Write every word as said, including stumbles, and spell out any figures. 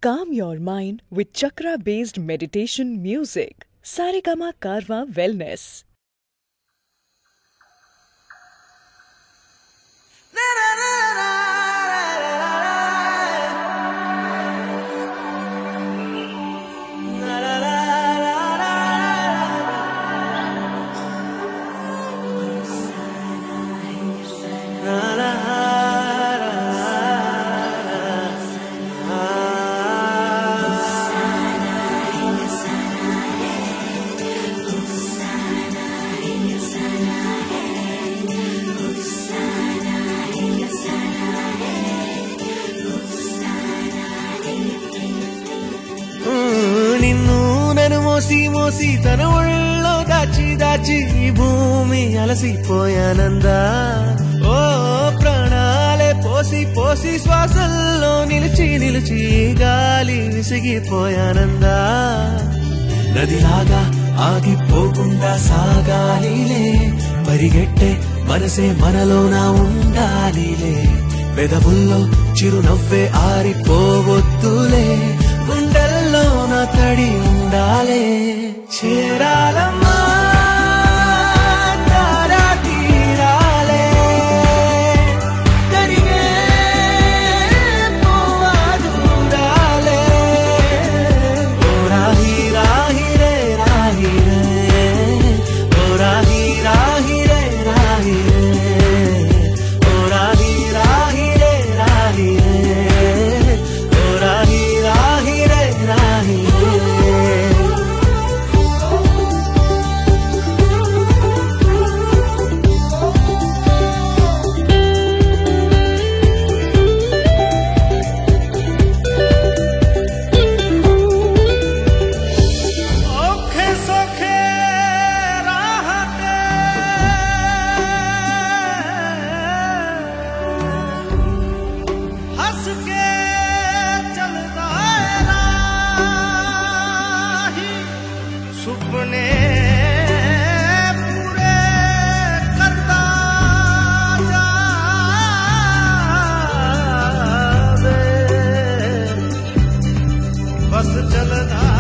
Calm your mind with chakra-based meditation music. Saregama Karwa Wellness. మోసి మోసి తన ఒళ్ళో దాచి దాచి ఈ భూమి అలసిపోయానందా. ఓ ప్రాణాలే పోసి పోసి శ్వాసల్లో నిలిచి నిలిచి గాలి విసిగిపోయానందా. నదిలాగా ఆగిపోకుండా సాగాలిలే, పరిగెట్టే మనసే మనలోన ఉండాలిలే. పెదవుల్లో చిరునవ్వే ఆరిపోవద్దులే, గుండెల్లో నా తడి ఉండాలే. చేరాలమ్మా తారా తీరాలే, కరిగే పోవా దూరాలే. ఓ రాహి రాహి రే రాహి రే, ఓ రాహి రాహి రే రాహి రే, ఓ రాహి రాహి రే రాహి రే, ఓ రాహి రాహి రే రాహి రే. सुपने पूरे करता जावे, बस चलना